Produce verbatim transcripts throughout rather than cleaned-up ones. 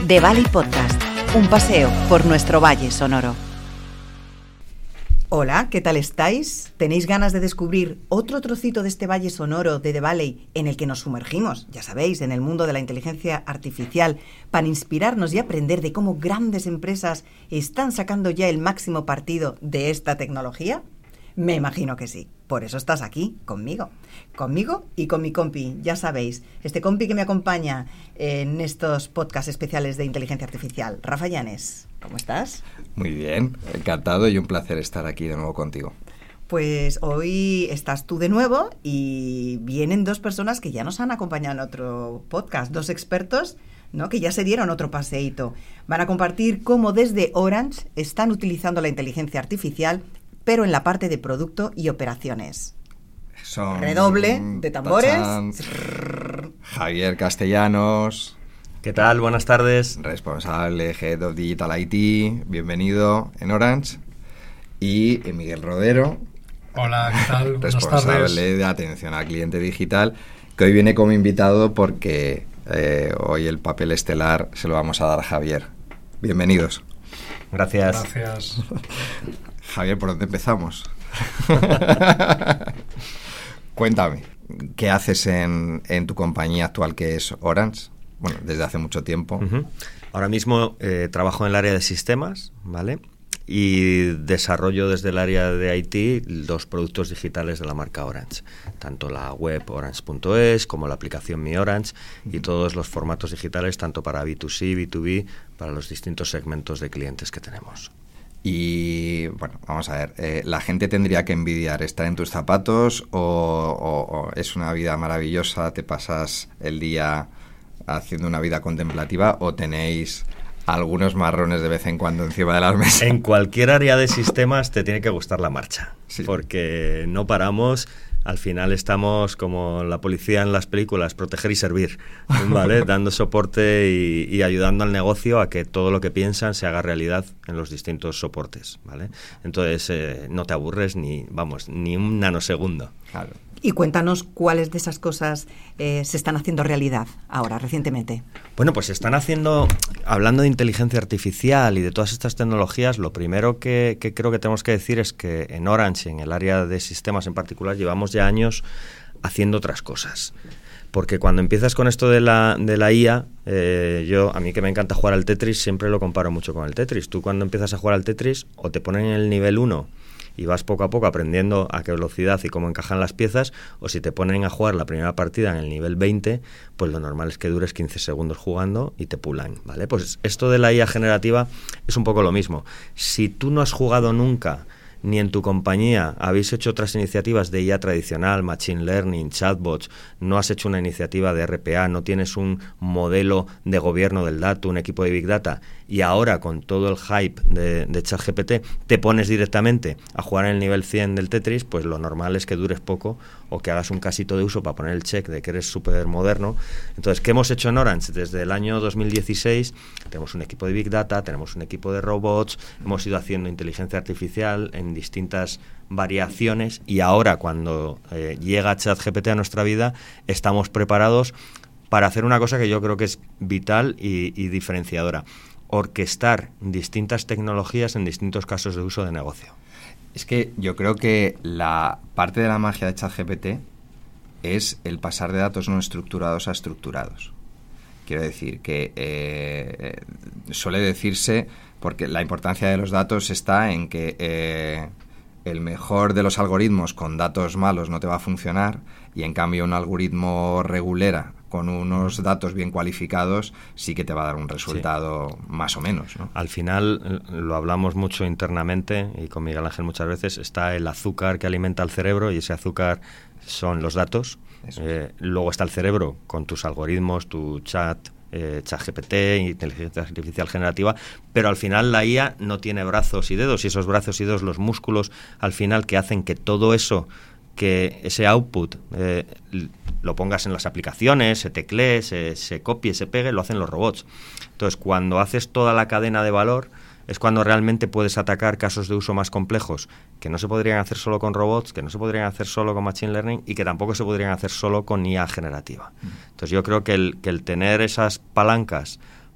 The Valley Podcast, un paseo por nuestro valle sonoro. Hola, ¿qué tal estáis? ¿Tenéis ganas de descubrir otro trocito de este valle sonoro de The Valley en el que nos sumergimos, ya sabéis, en el mundo de la inteligencia artificial, para inspirarnos y aprender de cómo grandes empresas están sacando ya el máximo partido de esta tecnología? Me imagino que sí. Por eso estás aquí, conmigo. Conmigo y con mi compi, ya sabéis. Este compi que me acompaña en estos podcasts especiales de inteligencia artificial. Rafa Llanes, ¿cómo estás? Muy bien, encantado y un placer estar aquí de nuevo contigo. Pues hoy estás tú de nuevo y vienen dos personas que ya nos han acompañado en otro podcast. Dos expertos, ¿no?, que ya se dieron otro paseíto. Van a compartir cómo desde Orange están utilizando la inteligencia artificial, pero en la parte de producto y operaciones. Son redoble de tambores. Tachan, Javier Castellanos. ¿Qué tal? Buenas tardes. Responsable Head of Digital I T, bienvenido en Orange. Y Miguel Rodero. Hola, ¿qué tal? Buenas responsable tardes. de atención al cliente digital, que hoy viene como invitado porque eh, hoy el papel estelar se lo vamos a dar a Javier. Bienvenidos. Gracias. Gracias. Javier, ¿por dónde empezamos? Cuéntame, ¿qué haces en, en tu compañía actual que es Orange? Bueno, desde hace mucho tiempo. Uh-huh. Ahora mismo eh, trabajo en el área de sistemas, ¿vale? Y desarrollo desde el área de I T los productos digitales de la marca Orange, tanto la web orange punto es como la aplicación Mi Orange y todos los formatos digitales, tanto para B dos C, B dos B, para los distintos segmentos de clientes que tenemos. Y bueno, vamos a ver, eh, ¿la gente tendría que envidiar estar en tus zapatos o, o, o es una vida maravillosa, te pasas el día haciendo una vida contemplativa o tenéis algunos marrones de vez en cuando encima de las mesas? En cualquier área de sistemas te tiene que gustar la marcha, sí, porque no paramos. Al final estamos como la policía en las películas, proteger y servir, ¿vale? Dando soporte y, y ayudando al negocio a que todo lo que piensan se haga realidad en los distintos soportes, ¿vale? Entonces eh, no te aburres ni, vamos, ni un nanosegundo. Claro. Y cuéntanos cuáles de esas cosas eh, se están haciendo realidad ahora, recientemente. Bueno, pues se están haciendo, hablando de inteligencia artificial y de todas estas tecnologías, lo primero que, que creo que tenemos que decir es que en Orange, en el área de sistemas en particular, llevamos ya años haciendo otras cosas. Porque cuando empiezas con esto de la, de la I A, eh, yo, a mí que me encanta jugar al Tetris, siempre lo comparo mucho con el Tetris. Tú cuando empiezas a jugar al Tetris, o te ponen en el nivel uno y vas poco a poco aprendiendo a qué velocidad y cómo encajan las piezas, o si te ponen a jugar la primera partida en el nivel veinte, pues lo normal es que dures quince segundos jugando y te pulan, ¿vale? Pues esto de la I A generativa es un poco lo mismo. Si tú no has jugado nunca, ni en tu compañía habéis hecho otras iniciativas de I A tradicional, Machine Learning, chatbots, no has hecho una iniciativa de R P A, no tienes un modelo de gobierno del dato, un equipo de Big Data, y ahora con todo el hype de, de ChatGPT te pones directamente a jugar en el nivel cien del Tetris, pues lo normal es que dures poco o que hagas un casito de uso para poner el check de que eres súper moderno. Entonces, ¿qué hemos hecho en Orange? Desde el año dos mil dieciséis tenemos un equipo de Big Data, tenemos un equipo de robots, hemos ido haciendo inteligencia artificial en distintas variaciones y ahora cuando eh, llega ChatGPT a nuestra vida estamos preparados para hacer una cosa que yo creo que es vital y, y diferenciadora: orquestar distintas tecnologías en distintos casos de uso de negocio. Es que yo creo que la parte de la magia de ChatGPT es el pasar de datos no estructurados a estructurados. Quiero decir que eh, suele decirse, porque la importancia de los datos está en que eh, el mejor de los algoritmos con datos malos no te va a funcionar, y en cambio un algoritmo regulera con unos datos bien cualificados sí que te va a dar un resultado, sí, más o menos, ¿no? Al final, lo hablamos mucho internamente y con Miguel Ángel muchas veces, está el azúcar que alimenta al cerebro y ese azúcar son los datos. Eh, luego está el cerebro con tus algoritmos, tu chat, eh, ChatGPT, inteligencia artificial generativa, pero al final la I A no tiene brazos y dedos, y esos brazos y dedos, los músculos al final que hacen que todo eso, que ese output eh, lo pongas en las aplicaciones, se teclee, se, se copie, se pegue, lo hacen los robots. Entonces, cuando haces toda la cadena de valor, es cuando realmente puedes atacar casos de uso más complejos que no se podrían hacer solo con robots, que no se podrían hacer solo con Machine Learning y que tampoco se podrían hacer solo con I A generativa. Entonces yo creo que el, que el tener esas palancas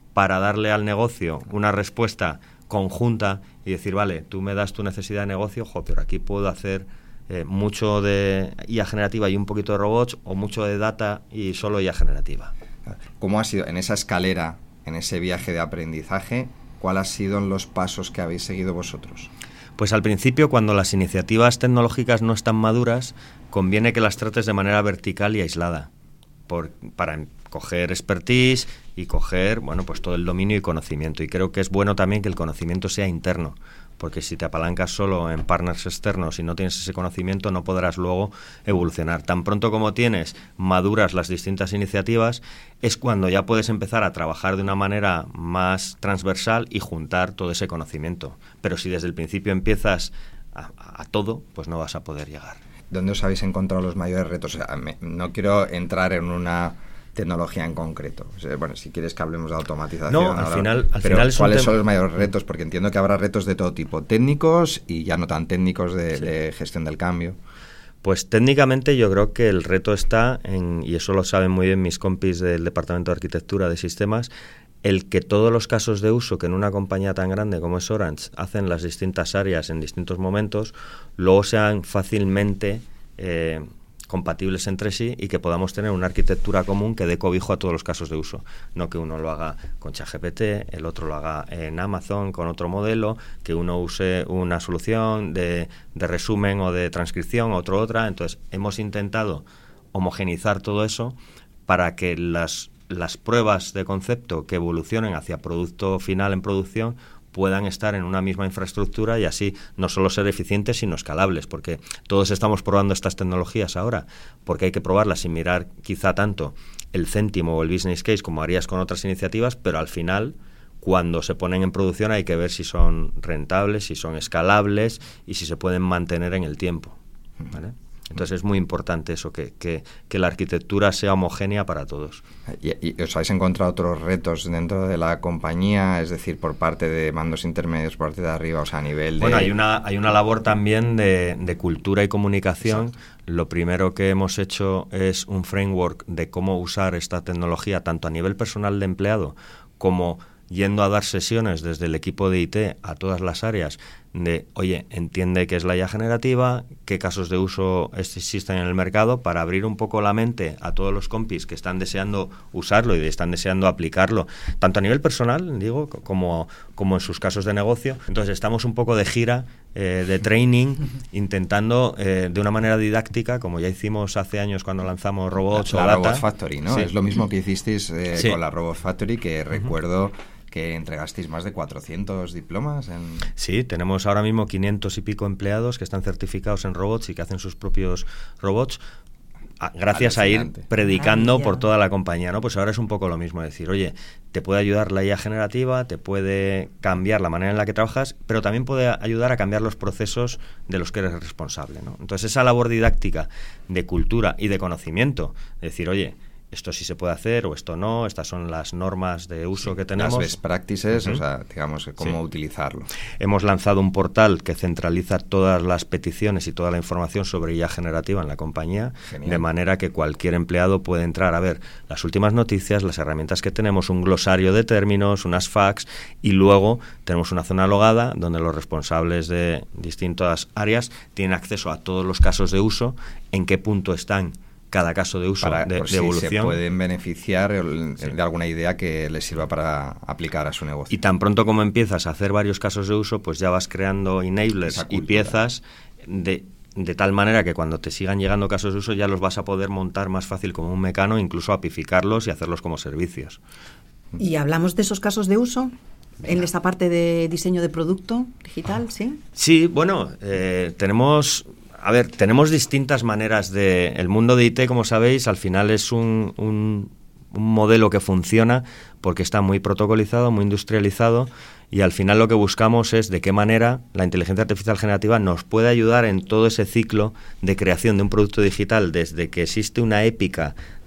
para darle al negocio una respuesta conjunta y decir, vale, tú me das tu necesidad de negocio, jo, pero aquí puedo hacer eh, mucho de I A generativa y un poquito de robots, o mucho de data y solo I A generativa. ¿Cómo ha sido en esa escalera, en ese viaje de aprendizaje, cuáles han sido los pasos que habéis seguido vosotros? Pues al principio, cuando las iniciativas tecnológicas no están maduras, conviene que las trates de manera vertical y aislada, por, para coger expertise y coger, bueno, pues todo el dominio y conocimiento. Y creo que es bueno también que el conocimiento sea interno, porque si te apalancas solo en partners externos y no tienes ese conocimiento, no podrás luego evolucionar. Tan pronto como tienes maduras las distintas iniciativas, es cuando ya puedes empezar a trabajar de una manera más transversal y juntar todo ese conocimiento. Pero si desde el principio empiezas a, a todo, pues no vas a poder llegar. ¿Dónde os habéis encontrado los mayores retos? O sea, me, no quiero entrar en una tecnología en concreto. O sea, bueno, si quieres que hablemos de automatización. No, al ahora, final, al pero final es ¿cuáles un son los mayores retos? Porque entiendo que habrá retos de todo tipo, técnicos y ya no tan técnicos de, sí. de gestión del cambio. Pues técnicamente yo creo que el reto está en, y eso lo saben muy bien mis compis del Departamento de Arquitectura de Sistemas, el que todos los casos de uso que en una compañía tan grande como es Orange hacen las distintas áreas en distintos momentos, luego sean fácilmente eh, compatibles entre sí y que podamos tener una arquitectura común que dé cobijo a todos los casos de uso. No que uno lo haga con ChatGPT, el otro lo haga en Amazon con otro modelo, que uno use una solución de, de resumen o de transcripción, otro otra. Entonces, hemos intentado homogenizar todo eso para que las, las pruebas de concepto que evolucionen hacia producto final en producción puedan estar en una misma infraestructura y así no solo ser eficientes sino escalables, porque todos estamos probando estas tecnologías ahora, porque hay que probarlas sin mirar quizá tanto el céntimo o el business case como harías con otras iniciativas, pero al final cuando se ponen en producción hay que ver si son rentables, si son escalables y si se pueden mantener en el tiempo, ¿vale? Entonces es muy importante eso, que, que, que la arquitectura sea homogénea para todos. ¿Y, y os habéis encontrado otros retos dentro de la compañía? Es decir, por parte de mandos intermedios, por parte de arriba, o sea, a nivel de... Bueno, hay una, hay una labor también de, de cultura y comunicación. Exacto. Lo primero que hemos hecho es un framework de cómo usar esta tecnología, tanto a nivel personal de empleado como yendo a dar sesiones desde el equipo de I T a todas las áreas de, oye, entiende qué es la I A generativa, qué casos de uso existen en el mercado, para abrir un poco la mente a todos los compis que están deseando usarlo y están deseando aplicarlo, tanto a nivel personal, digo, como, como en sus casos de negocio. Entonces estamos un poco de gira, eh, de training, intentando eh, de una manera didáctica, como ya hicimos hace años cuando lanzamos Robots la, o la Data. Robot Factory, ¿no? Sí. Es lo mismo que hicisteis eh, sí. con la Robot Factory, que recuerdo... Uh-huh. que entregasteis más de cuatrocientos diplomas. En... Sí, tenemos ahora mismo quinientos y pico empleados que están certificados en robots y que hacen sus propios robots, gracias a ir predicando ah, por toda la compañía, ¿no? Pues ahora es un poco lo mismo, decir, oye, te puede ayudar la I A generativa, te puede cambiar la manera en la que trabajas, pero también puede ayudar a cambiar los procesos de los que eres responsable, ¿no? Entonces esa labor didáctica de cultura y de conocimiento, de decir, oye, esto sí se puede hacer o esto no, estas son las normas de uso que tenemos. Las best practices, uh-huh. o sea, digamos, cómo sí. utilizarlo. Hemos lanzado un portal que centraliza todas las peticiones y toda la información sobre I A generativa en la compañía, Genial. De manera que cualquier empleado puede entrar a ver las últimas noticias, las herramientas que tenemos, un glosario de términos, unas facts, y luego tenemos una zona logada donde los responsables de distintas áreas tienen acceso a todos los casos de uso, en qué punto están cada caso de uso para, de, por de si evolución. Se pueden beneficiar de sí. alguna idea que les sirva para aplicar a su negocio. Y tan pronto como empiezas a hacer varios casos de uso, pues ya vas creando enablers y piezas de, de tal manera que cuando te sigan llegando casos de uso ya los vas a poder montar más fácil como un mecano, incluso apificarlos y hacerlos como servicios. ¿Y hablamos de esos casos de uso? Venga. En esta parte de diseño de producto digital, ¿sí? Sí, bueno, eh, tenemos... A ver, tenemos distintas maneras de... El mundo de I T, como sabéis, al final es un, un, un modelo que funciona porque está muy protocolizado, muy industrializado, y al final lo que buscamos es de qué manera la inteligencia artificial generativa nos puede ayudar en todo ese ciclo de creación de un producto digital, desde que existe una épica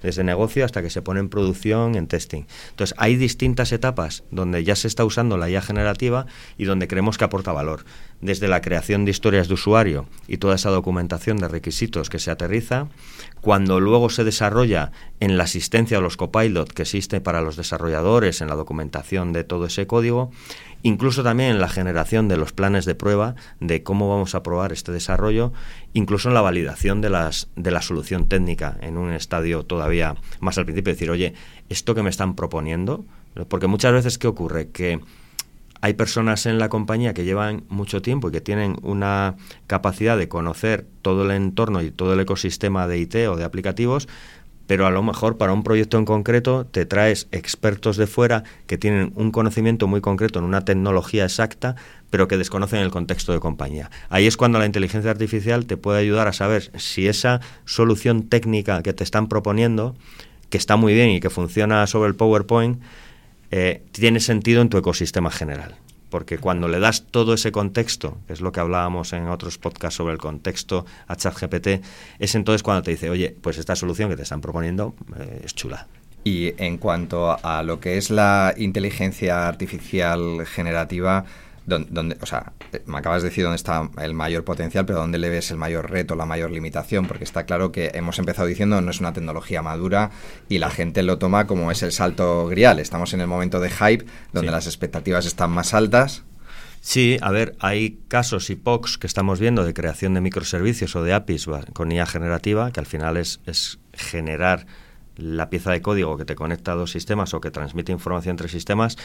desde negocio hasta que se pone en producción, en testing. Entonces, hay distintas etapas donde ya se está usando la I A generativa y donde creemos que aporta valor. Desde la creación de historias de usuario y toda esa documentación de requisitos que se aterriza, cuando luego se desarrolla en la asistencia a los copilot que existe para los desarrolladores, en la documentación de todo ese código, incluso también en la generación de los planes de prueba de cómo vamos a probar este desarrollo, incluso en la validación de las de la solución técnica en un estadio todavía más al principio, decir, oye, esto que me están proponiendo, porque muchas veces ¿qué ocurre? Que hay personas en la compañía que llevan mucho tiempo y que tienen una capacidad de conocer todo el entorno y todo el ecosistema de I T o de aplicativos, pero a lo mejor para un proyecto en concreto te traes expertos de fuera que tienen un conocimiento muy concreto en una tecnología exacta, pero que desconocen el contexto de compañía. Ahí es cuando la inteligencia artificial te puede ayudar a saber si esa solución técnica que te están proponiendo, que está muy bien y que funciona sobre el PowerPoint, eh, tiene sentido en tu ecosistema general. Porque cuando le das todo ese contexto, que es lo que hablábamos en otros podcasts sobre el contexto a ChatGPT, es entonces cuando te dice, oye, pues esta solución que te están proponiendo eh, es chula. Y en cuanto a lo que es la inteligencia artificial generativa, donde, donde, o sea, me acabas de decir dónde está el mayor potencial, pero dónde le ves el mayor reto, la mayor limitación, porque está claro que hemos empezado diciendo no es una tecnología madura y la gente lo toma como es el salto grial. Estamos en el momento de hype donde sí. Las expectativas están más altas. Sí, a ver, hay casos y P O Cs que estamos viendo de creación de microservicios o de A P Is con I A generativa, que al final es, es generar la pieza de código que te conecta a dos sistemas o que transmite información entre sistemas.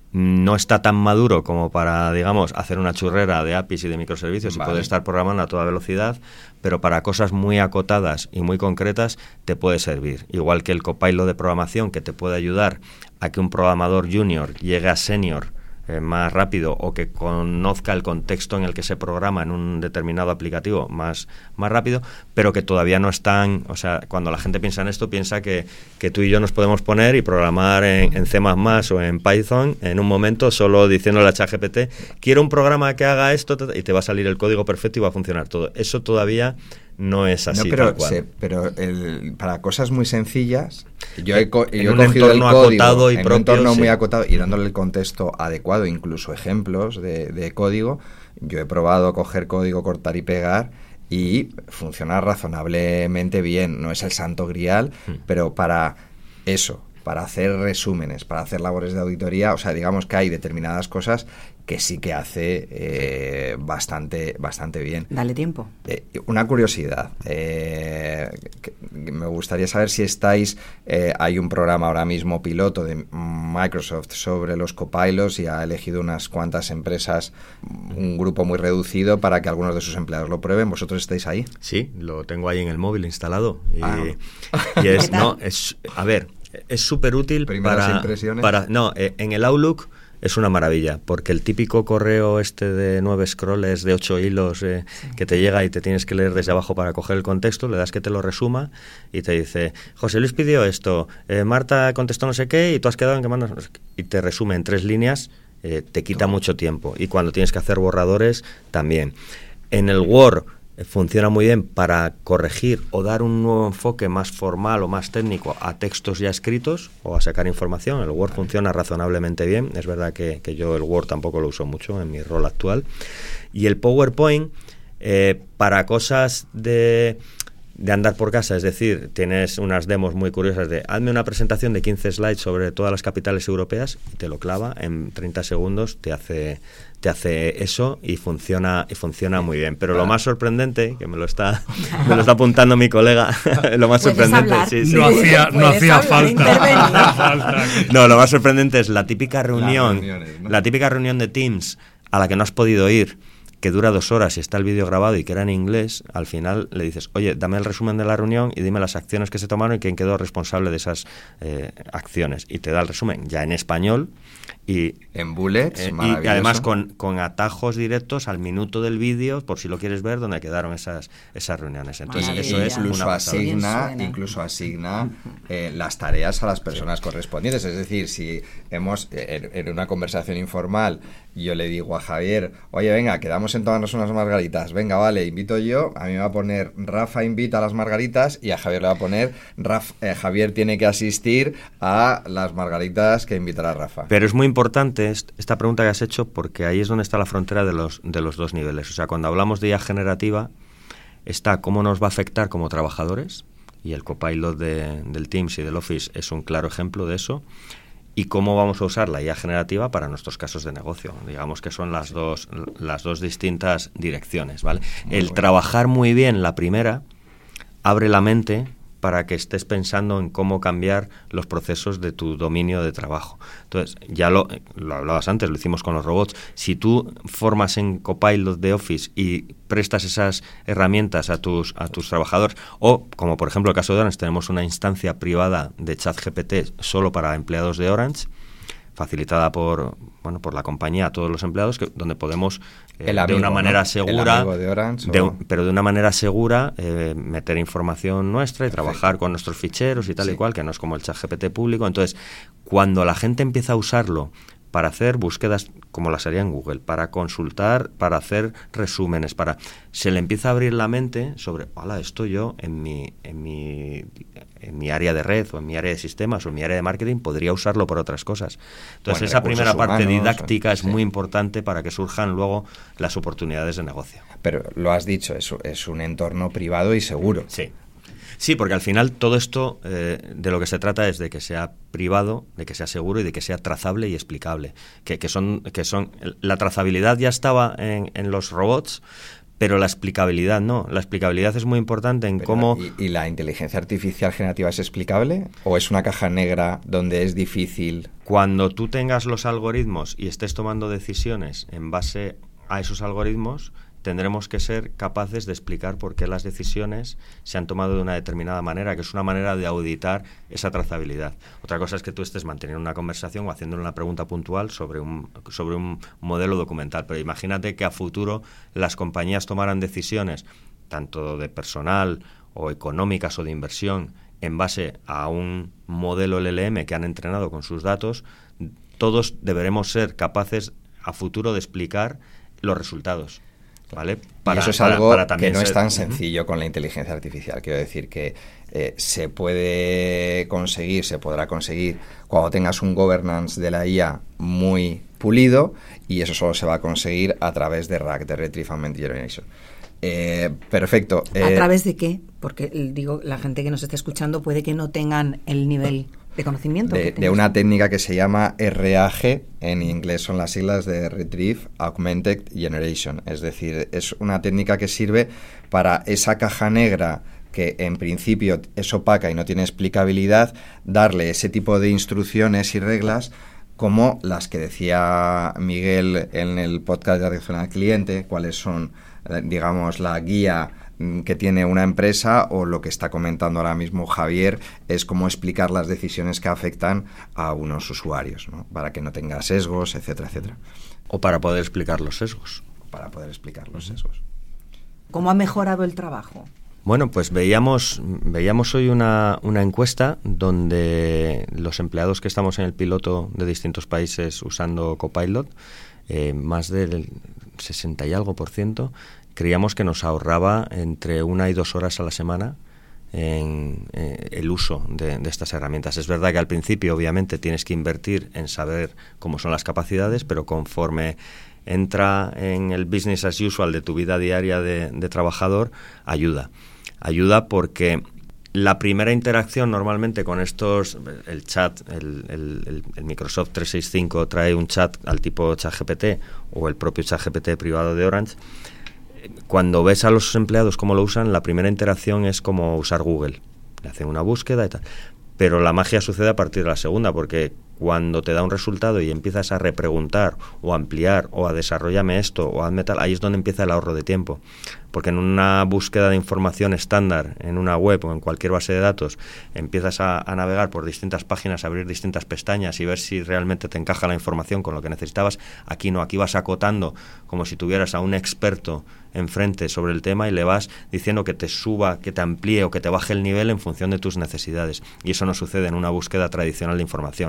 No está tan maduro como para, digamos, hacer una churrera de A P Is y de microservicios vale. Y poder estar programando a toda velocidad, pero para cosas muy acotadas y muy concretas te puede servir. Igual que el copilot de programación que te puede ayudar a que un programador junior llegue a senior eh, más rápido o que conozca el contexto en el que se programa en un determinado aplicativo más, más rápido, pero que todavía no están, o sea, cuando la gente piensa en esto, piensa que, que tú y yo nos podemos poner y programar en, en C más más o en Python en un momento solo diciéndole a ChatGPT, quiero un programa que haga esto y te va a salir el código perfecto y va a funcionar todo. Eso todavía no es así. No, pero tal cual. Se, pero el, para cosas muy sencillas, yo he, co- en yo he un cogido el código acotado y en propio, un entorno sí. muy acotado y dándole el contexto adecuado, incluso ejemplos de, de código. Yo he probado coger código, cortar y pegar y funciona razonablemente bien. No es el santo grial, hmm. pero para eso, para hacer resúmenes, para hacer labores de auditoría, o sea, digamos que hay determinadas cosas que sí que hace eh, bastante bastante bien. Dale tiempo. Eh, una curiosidad, eh, que, que me gustaría saber si estáis, eh, hay un programa ahora mismo piloto de Microsoft sobre los copilots y ha elegido unas cuantas empresas, un grupo muy reducido para que algunos de sus empleados lo prueben. ¿Vosotros estáis ahí? Sí, lo tengo ahí en el móvil instalado. Y, ah. y es, no, es, a ver, es súper útil para, impresiones. para... No, eh, en el Outlook es una maravilla, porque el típico correo este de nueve scrolls, de ocho hilos, eh, sí. que te llega y te tienes que leer desde abajo para coger el contexto, le das que te lo resuma y te dice, José Luis pidió esto, eh, Marta contestó no sé qué y tú has quedado en que mandas... Y te resume en tres líneas, eh, te quita oh. mucho tiempo. Y cuando tienes que hacer borradores, también. En el Word funciona muy bien para corregir o dar un nuevo enfoque más formal o más técnico a textos ya escritos o a sacar información. El Word funciona razonablemente bien. Es verdad que, que yo el Word tampoco lo uso mucho en mi rol actual. Y el PowerPoint, eh, para cosas de... de andar por casa, es decir, tienes unas demos muy curiosas de hazme una presentación de quince slides sobre todas las capitales europeas y te lo clava en treinta segundos, te hace te hace eso y funciona y funciona muy bien. Pero lo más sorprendente, que me lo está me lo está apuntando mi colega, lo más sorprendente sí, sí. no hacía no hacía falta. No, lo más sorprendente es la típica reunión, reuniones, ¿no? la típica reunión de Teams a la que no has podido ir, que dura dos horas y está el vídeo grabado y que era en inglés. Al final le dices, oye, dame el resumen de la reunión y dime las acciones que se tomaron y quién quedó responsable de esas eh, acciones. Y te da el resumen ya en español y en bullets, eh, y, y además con, con atajos directos al minuto del vídeo, por si lo quieres ver, donde quedaron esas esas reuniones. Entonces Maravilla. eso es incluso una asigna incluso asigna eh, las tareas a las personas sí. correspondientes. Es decir, si hemos en, en una conversación informal yo le digo a Javier, oye, venga, quedamos en tomarnos unas margaritas, venga, vale, invito yo, a mí me va a poner Rafa invita a las margaritas y a Javier le va a poner Raf, eh, Javier tiene que asistir a las margaritas que invitará Rafa. Pero es muy importante esta pregunta que has hecho, porque ahí es donde está la frontera de los, de los dos niveles. O sea, cuando hablamos de I A generativa, está cómo nos va a afectar como trabajadores, y el Copilot de, del Teams y del Office es un claro ejemplo de eso, y cómo vamos a usar la I A generativa para nuestros casos de negocio. Digamos que son las dos, las dos distintas direcciones, ¿vale? Muy el bueno. Trabajar muy bien la primera abre la mente para que estés pensando en cómo cambiar los procesos de tu dominio de trabajo. Entonces, ya lo, lo hablabas antes, lo hicimos con los robots. Si tú formas en Copilot de Office y prestas esas herramientas a tus a tus trabajadores, o, como por ejemplo el caso de Orange, tenemos una instancia privada de ChatGPT solo para empleados de Orange, facilitada por bueno por la compañía a todos los empleados, que, donde podemos eh, amigo, de una manera ¿no? segura, de Orange, de, o... pero de una manera segura eh, meter información nuestra y Perfecto. Trabajar con nuestros ficheros y tal sí. y cual, que no es como el ChatGPT público. Entonces, cuando la gente empieza a usarlo para hacer búsquedas como las haría en Google, para consultar, para hacer resúmenes, para se le empieza a abrir la mente sobre, hola, esto yo en mi en mi en mi área de red o en mi área de sistemas o en mi área de marketing podría usarlo por otras cosas. Entonces, bueno, esa primera parte humanos, didáctica es sí. muy importante para que surjan luego las oportunidades de negocio. Pero lo has dicho, es, es un entorno privado y seguro. Sí. Sí, porque al final todo esto eh, de lo que se trata es de que sea privado, de que sea seguro y de que sea trazable y explicable. Que, que son, que son la trazabilidad ya estaba en, en los robots, pero la explicabilidad no. La explicabilidad es muy importante en pero, cómo... ¿y, ¿Y la inteligencia artificial generativa es explicable? ¿O es una caja negra donde es difícil? Cuando tú tengas los algoritmos y estés tomando decisiones en base a esos algoritmos, tendremos que ser capaces de explicar por qué las decisiones se han tomado de una determinada manera, que es una manera de auditar esa trazabilidad. Otra cosa es que tú estés manteniendo una conversación o haciendo una pregunta puntual sobre un, sobre un modelo documental, pero imagínate que a futuro las compañías tomaran decisiones, tanto de personal o económicas o de inversión, en base a un modelo L L M que han entrenado con sus datos. Todos deberemos ser capaces a futuro de explicar los resultados. ¿Vale? Para, y eso es para, algo para que no ser... es tan sencillo con la inteligencia artificial. Quiero decir que eh, se puede conseguir, se podrá conseguir cuando tengas un governance de la I A muy pulido, y eso solo se va a conseguir a través de R A G, de Retrieve Augmented Generation. Eh, perfecto. Eh, ¿A través de qué? Porque digo, la gente que nos está escuchando puede que no tengan el nivel de conocimiento. De, de una técnica que se llama R A G, en inglés son las siglas de Retrieve Augmented Generation. Es decir, es una técnica que sirve para esa caja negra que en principio es opaca y no tiene explicabilidad, darle ese tipo de instrucciones y reglas como las que decía Miguel en el podcast de atención al cliente, cuáles son, digamos, la guía que tiene una empresa, o lo que está comentando ahora mismo Javier es cómo explicar las decisiones que afectan a unos usuarios, ¿no? Para que no tenga sesgos, etcétera, etcétera. O para poder explicar los sesgos. Para poder explicar los sesgos. ¿Cómo ha mejorado el trabajo? Bueno, pues veíamos, veíamos hoy una, una encuesta donde los empleados que estamos en el piloto de distintos países usando Copilot, eh, más del sesenta y algo por ciento, creíamos que nos ahorraba entre una y dos horas a la semana en eh, el uso de, de estas herramientas. Es verdad que al principio, obviamente, tienes que invertir en saber cómo son las capacidades, pero conforme entra en el business as usual de tu vida diaria de, de trabajador, ayuda. Ayuda porque la primera interacción normalmente con estos, el chat, el, el, el Microsoft trescientos sesenta y cinco trae un chat al tipo ChatGPT o el propio ChatGPT privado de Orange. Cuando ves a los empleados cómo lo usan, la primera interacción es como usar Google. Le hacen una búsqueda y tal. Pero la magia sucede a partir de la segunda, porque cuando te da un resultado y empiezas a repreguntar o a ampliar o a desarrollame esto o hazme tal, ahí es donde empieza el ahorro de tiempo. Porque en una búsqueda de información estándar, en una web o en cualquier base de datos, empiezas a, a navegar por distintas páginas, a abrir distintas pestañas y ver si realmente te encaja la información con lo que necesitabas. Aquí no, aquí vas acotando como si tuvieras a un experto enfrente sobre el tema y le vas diciendo que te suba, que te amplíe o que te baje el nivel en función de tus necesidades. Y eso no sucede en una búsqueda tradicional de información. Entonces,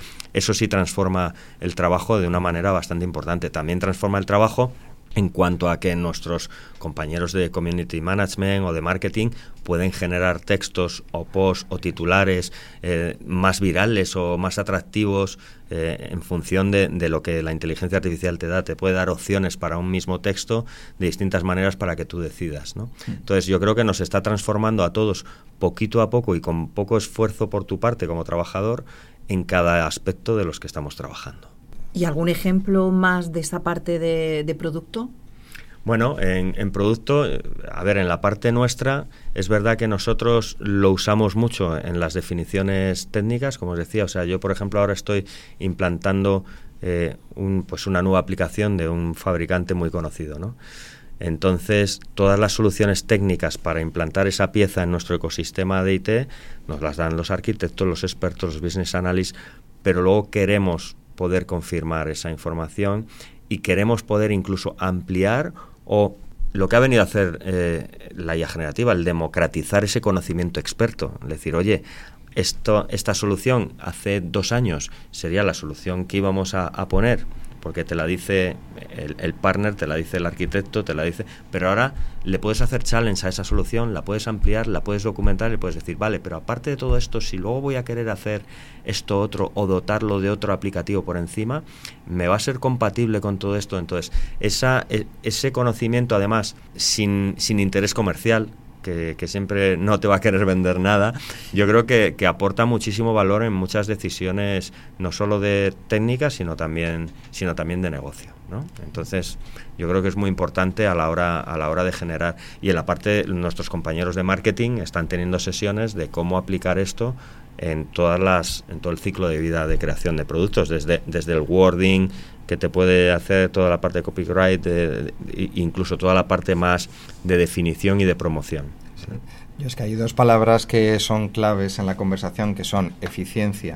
eso sí transforma el trabajo de una manera bastante importante. También transforma el trabajo en cuanto a que nuestros compañeros de community management o de marketing pueden generar textos o posts o titulares eh, más virales o más atractivos eh, en función de, de lo que la inteligencia artificial te da. Te puede dar opciones para un mismo texto de distintas maneras para que tú decidas, ¿no? Entonces yo creo que nos está transformando a todos poquito a poco y con poco esfuerzo por tu parte como trabajador en cada aspecto de los que estamos trabajando. ¿Y algún ejemplo más de esa parte de, de producto? Bueno, en, en producto, a ver, en la parte nuestra, es verdad que nosotros lo usamos mucho en las definiciones técnicas, como os decía. O sea, yo, por ejemplo, ahora estoy implantando eh, un, pues una nueva aplicación de un fabricante muy conocido, ¿no? Entonces, todas las soluciones técnicas para implantar esa pieza en nuestro ecosistema de I T nos las dan los arquitectos, los expertos, los business analysts, pero luego queremos poder confirmar esa información y queremos poder incluso ampliar o lo que ha venido a hacer eh, la I A generativa, el democratizar ese conocimiento experto. Es decir, oye, esto, esta solución hace dos años sería la solución que íbamos a, a poner, porque te la dice el, el partner, te la dice el arquitecto, te la dice, pero ahora le puedes hacer challenge a esa solución, la puedes ampliar, la puedes documentar y puedes decir, vale, pero aparte de todo esto, si luego voy a querer hacer esto otro o dotarlo de otro aplicativo por encima, me va a ser compatible con todo esto. Entonces, esa, ese conocimiento, además, sin, sin interés comercial, Que, que siempre no te va a querer vender nada, yo creo que, que aporta muchísimo valor en muchas decisiones, no solo de técnicas, sino también, sino también de negocio, ¿no? Entonces, yo creo que es muy importante a la hora, a la hora de generar. Y en la parte, nuestros compañeros de marketing están teniendo sesiones de cómo aplicar esto en todas las, en todo el ciclo de vida de creación de productos, desde, desde el wording, que te puede hacer toda la parte de copyright, de, de, incluso toda la parte más de definición y de promoción. Sí. Yo es que hay dos palabras que son claves en la conversación, que son eficiencia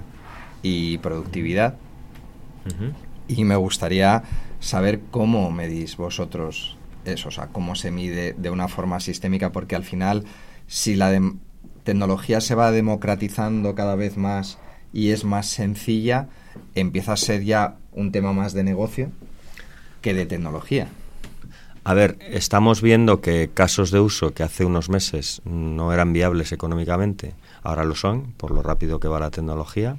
y productividad. Uh-huh. Y me gustaría saber cómo medís vosotros eso, o sea, cómo se mide de una forma sistémica, porque al final, si la de- tecnología se va democratizando cada vez más y es más sencilla, empieza a ser ya un tema más de negocio que de tecnología. A ver, estamos viendo que casos de uso que hace unos meses no eran viables económicamente, ahora lo son, por lo rápido que va la tecnología.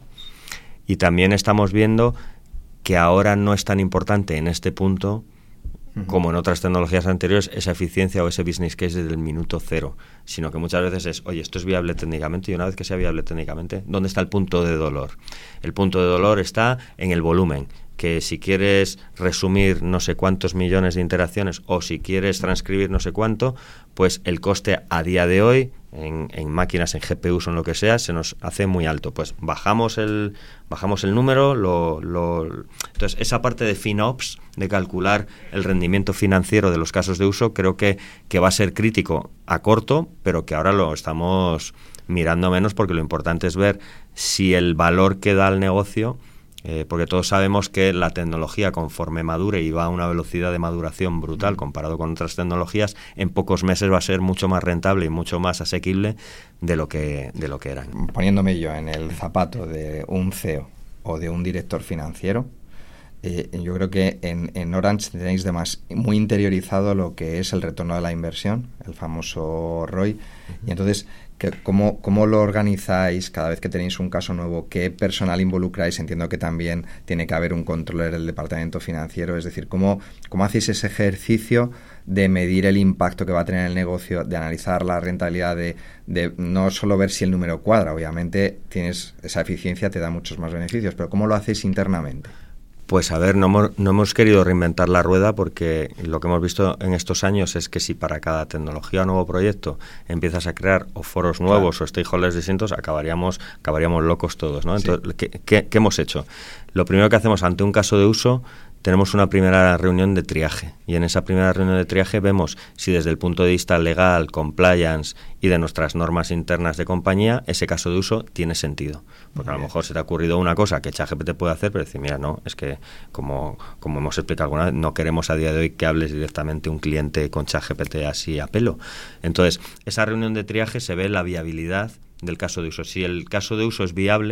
Y también estamos viendo que ahora no es tan importante en este punto, uh-huh, como en otras tecnologías anteriores, esa eficiencia o ese business case desde el minuto cero, sino que muchas veces es, oye, esto es viable técnicamente, y una vez que sea viable técnicamente, ¿dónde está el punto de dolor? El punto de dolor está en el volumen, que si quieres resumir no sé cuántos millones de interacciones o si quieres transcribir no sé cuánto, pues el coste a día de hoy en, en máquinas, en G P Us o en lo que sea, se nos hace muy alto. Pues bajamos el bajamos el número, lo, lo entonces esa parte de FinOps, de calcular el rendimiento financiero de los casos de uso, creo que, que va a ser crítico a corto, pero que ahora lo estamos mirando menos, porque lo importante es ver si el valor que da al negocio, Eh, porque todos sabemos que la tecnología, conforme madure y va a una velocidad de maduración brutal comparado con otras tecnologías, en pocos meses va a ser mucho más rentable y mucho más asequible de lo que, de lo que eran. Poniéndome yo en el zapato de un C E O o de un director financiero, eh, yo creo que en, en Orange tenéis demás, muy interiorizado lo que es el retorno de la inversión, el famoso R O I, uh-huh. Y entonces, que, ¿cómo, ¿cómo lo organizáis cada vez que tenéis un caso nuevo? ¿Qué personal involucráis? Entiendo que también tiene que haber un controller del departamento financiero, es decir, ¿cómo, cómo hacéis ese ejercicio de medir el impacto que va a tener el negocio, de analizar la rentabilidad, de, de no solo ver si el número cuadra? Obviamente tienes esa eficiencia, te da muchos más beneficios, pero ¿cómo lo hacéis internamente? Pues a ver, no hemos, no hemos querido reinventar la rueda, porque lo que hemos visto en estos años es que si para cada tecnología o nuevo proyecto empiezas a crear o foros nuevos, claro, o stakeholders distintos, acabaríamos acabaríamos locos todos, ¿no? Entonces, sí. ¿qué, qué, ¿qué hemos hecho? Lo primero que hacemos ante un caso de uso, tenemos una primera reunión de triaje, y en esa primera reunión de triaje vemos si desde el punto de vista legal, compliance y de nuestras normas internas de compañía, ese caso de uso tiene sentido. Porque a lo mejor se te ha ocurrido una cosa que ChatGPT puede hacer, pero decir, mira, no, es que como, como hemos explicado alguna vez, no queremos a día de hoy que hables directamente un cliente con ChatGPT así a pelo. Entonces, esa reunión de triaje se ve la viabilidad del caso de uso. Si el caso de uso es viable,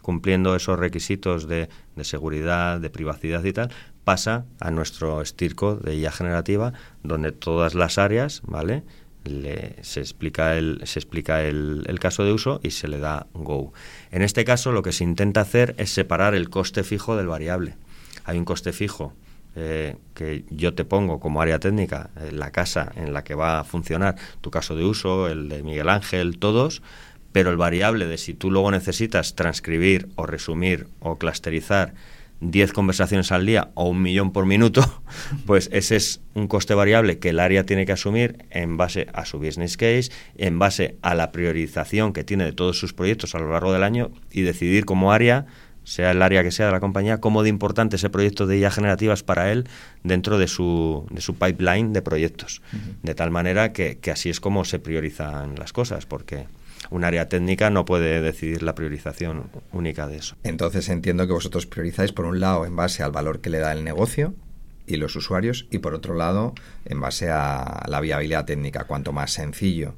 cumpliendo esos requisitos de, de seguridad, de privacidad y tal, pasa a nuestro estirco de I A generativa, donde todas las áreas, ¿vale?, Le, se explica, el, se explica el, el caso de uso y se le da Go. En este caso lo que se intenta hacer es separar el coste fijo del variable. Hay un coste fijo eh, que yo te pongo como área técnica, eh, la casa en la que va a funcionar tu caso de uso, el de Miguel Ángel, todos, pero el variable de si tú luego necesitas transcribir o resumir o clusterizar diez conversaciones al día o un millón por minuto, pues ese es un coste variable que el área tiene que asumir en base a su business case, en base a la priorización que tiene de todos sus proyectos a lo largo del año y decidir como área, sea el área que sea de la compañía, cómo de importante ese proyecto de I A generativa es para él dentro de su, de su pipeline de proyectos. Uh-huh. De tal manera que, que así es como se priorizan las cosas, porque un área técnica no puede decidir la priorización única de eso. Entonces entiendo que vosotros priorizáis por un lado en base al valor que le da el negocio y los usuarios y por otro lado en base a la viabilidad técnica. Cuanto más sencillo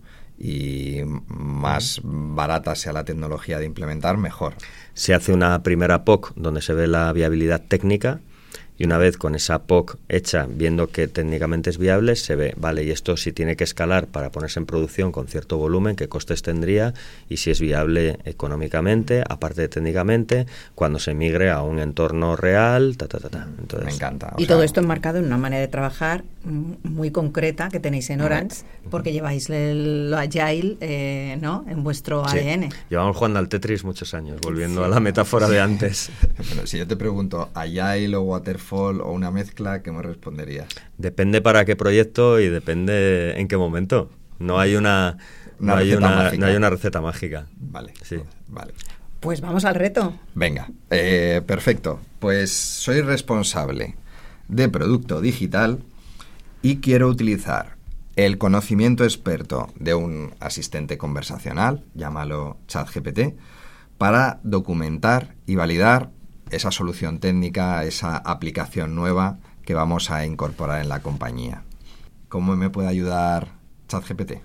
y más barata sea la tecnología de implementar, mejor. Se hace una primera P O C donde se ve la viabilidad técnica y una vez con esa P O C hecha, viendo que técnicamente es viable, se ve, vale, y esto si tiene que escalar para ponerse en producción con cierto volumen, qué costes tendría y si es viable económicamente, aparte de técnicamente, cuando se migre a un entorno real, ta, ta, ta, ta. Entonces, me encanta. Y sea, todo esto enmarcado en una manera de trabajar muy concreta que tenéis en Orange, porque lleváis el, lo Agile eh, ¿no?, en vuestro sí. A D N. Llevamos jugando al Tetris muchos años, volviendo sí. a la metáfora de antes. Bueno, si yo te pregunto, ¿Agile o Waterfall o una mezcla, qué me responderías? Depende para qué proyecto y depende en qué momento. No hay una, una no hay receta una, mágica. No hay una receta mágica. Vale, sí. vale. Pues vamos al reto. Venga, eh, perfecto. Pues soy responsable de producto digital y quiero utilizar el conocimiento experto de un asistente conversacional, llámalo ChatGPT, para documentar y validar esa solución técnica, esa aplicación nueva que vamos a incorporar en la compañía. ¿Cómo me puede ayudar ChatGPT?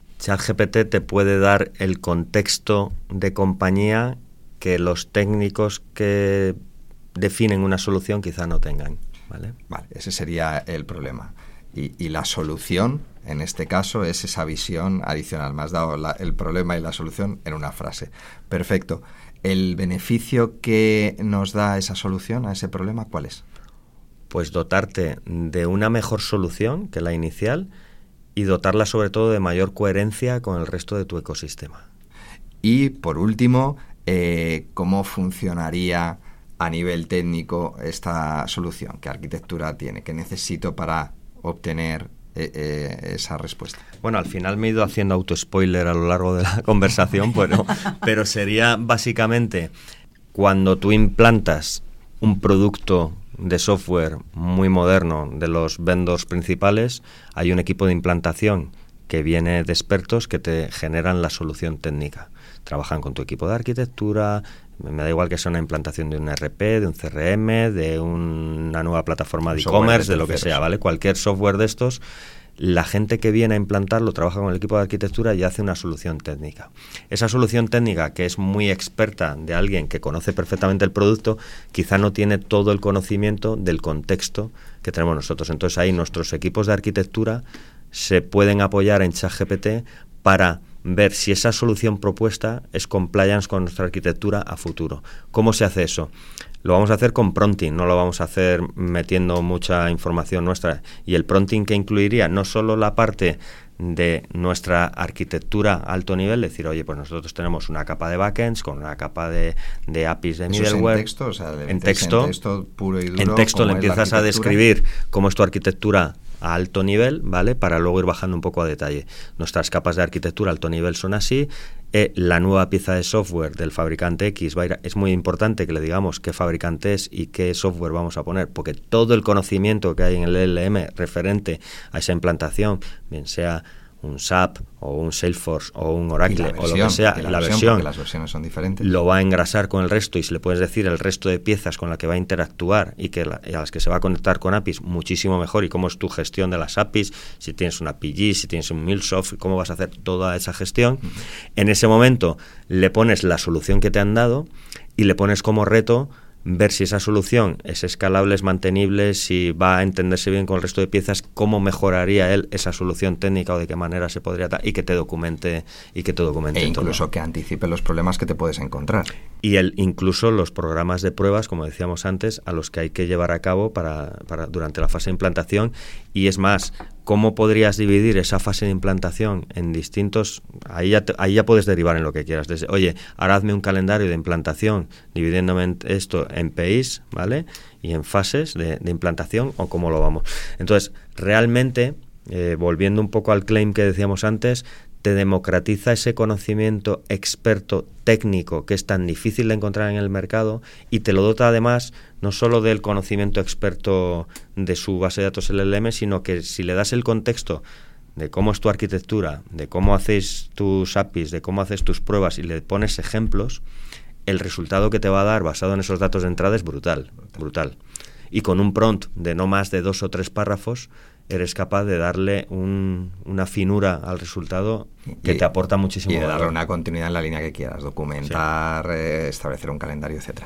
ChatGPT te puede dar el contexto de compañía que los técnicos que definen una solución quizá no tengan. Vale, vale, ese sería el problema. Y, y la solución, en este caso, es esa visión adicional. Me has dado la, el problema y la solución en una frase. Perfecto. ¿El beneficio que nos da esa solución a ese problema cuál es? Pues dotarte de una mejor solución que la inicial y dotarla sobre todo de mayor coherencia con el resto de tu ecosistema. Y, por último, eh, ¿cómo funcionaría a nivel técnico esta solución? ¿Qué arquitectura tiene? ¿Qué necesito para obtener eh, eh, esa respuesta? Bueno, al final me he ido haciendo auto-spoiler a lo largo de la conversación, bueno, pero sería básicamente cuando tú implantas un producto de software muy moderno de los vendors principales, hay un equipo de implantación que viene de expertos que te generan la solución técnica. Trabajan con tu equipo de arquitectura, me da igual que sea una implantación de un E R P, de un C R M, de un, una nueva plataforma de e-commerce, de lo que sea, ¿vale? Cualquier software de estos, la gente que viene a implantarlo trabaja con el equipo de arquitectura y hace una solución técnica. Esa solución técnica, que es muy experta de alguien que conoce perfectamente el producto, quizá no tiene todo el conocimiento del contexto que tenemos nosotros. Entonces ahí nuestros equipos de arquitectura se pueden apoyar en ChatGPT para ver si esa solución propuesta es compliance con nuestra arquitectura a futuro. ¿Cómo se hace eso? Lo vamos a hacer con prompting, no lo vamos a hacer metiendo mucha información nuestra. Y el prompting que incluiría no solo la parte de nuestra arquitectura a alto nivel, decir, oye, pues nosotros tenemos una capa de backends con una capa de, de A P Is de middleware. ¿En texto? O sea, en texto, en texto puro y duro. En texto le empiezas a describir cómo es tu arquitectura a alto nivel, ¿vale? Para luego ir bajando un poco a detalle. Nuestras capas de arquitectura a alto nivel son así. Eh, la nueva pieza de software del fabricante X va a ir, es muy importante que le digamos qué fabricante es y qué software vamos a poner, porque todo el conocimiento que hay en el L L M referente a esa implantación, bien sea un S A P o un Salesforce o un Oracle versión, o lo que sea, la, la versión, versión, las versiones son diferentes. Lo va a engrasar con el resto y si le puedes decir el resto de piezas con las que va a interactuar y, que la, y a las que se va a conectar con A P Is muchísimo mejor, y cómo es tu gestión de las A P Is, si tienes una P G, si tienes un MuleSoft, cómo vas a hacer toda esa gestión. Uh-huh. En ese momento le pones la solución que te han dado y le pones como reto ver si esa solución es escalable, es mantenible, si va a entenderse bien con el resto de piezas, cómo mejoraría él esa solución técnica o de qué manera se podría dar, y que te documente y que te documente e incluso todo. Que anticipe los problemas que te puedes encontrar. Y el, incluso los programas de pruebas, como decíamos antes, a los que hay que llevar a cabo para, para durante la fase de implantación. Y es más, ¿cómo podrías dividir esa fase de implantación en distintos? Ahí ya, te, ahí ya puedes derivar en lo que quieras. Desde, oye, ahora hazme un calendario de implantación dividiéndome en esto en P Is, ¿vale? Y en fases de, de implantación, o cómo lo vamos. Entonces, realmente, eh, volviendo un poco al claim que decíamos antes, te democratiza ese conocimiento experto técnico que es tan difícil de encontrar en el mercado, y te lo dota además no solo del conocimiento experto de su base de datos L L M, sino que si le das el contexto de cómo es tu arquitectura, de cómo haces tus A P Is, de cómo haces tus pruebas, y le pones ejemplos, el resultado que te va a dar basado en esos datos de entrada es brutal, brutal. Y con un prompt de no más de dos o tres párrafos eres capaz de darle un, una finura al resultado que y, te aporta muchísimo y de valor. darle una continuidad en la línea que quieras, documentar, sí. eh, establecer un calendario, etcétera.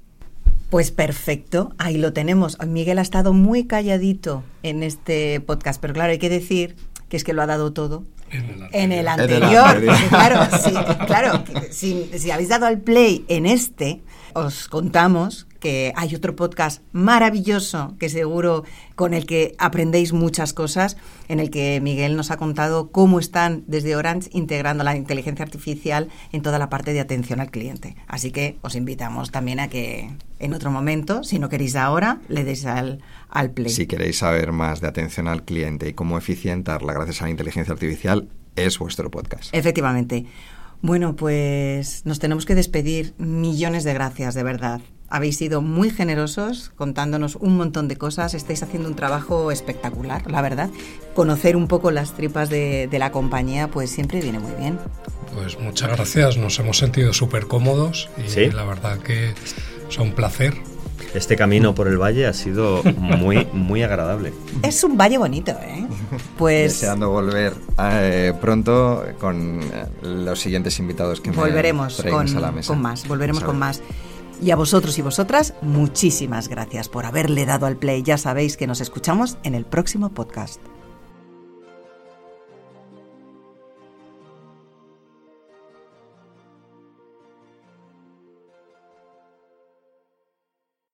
Pues perfecto, ahí lo tenemos. Miguel ha estado muy calladito en este podcast, pero claro, hay que decir que es que lo ha dado todo en el anterior. En el anterior. Claro, sí, claro, si, si habéis dado al play en este, os contamos que hay otro podcast maravilloso que seguro con el que aprendéis muchas cosas, en el que Miguel nos ha contado cómo están desde Orange integrando la inteligencia artificial en toda la parte de atención al cliente. Así que os invitamos también a que en otro momento, si no queréis ahora, le deis al, al play. Si queréis saber más de atención al cliente y cómo eficientarla gracias a la inteligencia artificial, es vuestro podcast. Efectivamente. Bueno, pues nos tenemos que despedir. Millones de gracias, de verdad. Habéis sido muy generosos contándonos un montón de cosas. Estáis haciendo un trabajo espectacular, la verdad. Conocer un poco las tripas de, de la compañía, pues siempre viene muy bien. Pues muchas gracias. Nos hemos sentido súper cómodos y ¿sí? La verdad que es un placer. Este camino por el valle ha sido muy, muy agradable. Es un valle bonito, ¿eh? Pues deseando volver eh, pronto con los siguientes invitados que volveremos me traigas con, a la mesa. con más, volveremos con más. Y a vosotros y vosotras, muchísimas gracias por haberle dado al play. Ya sabéis que nos escuchamos en el próximo podcast.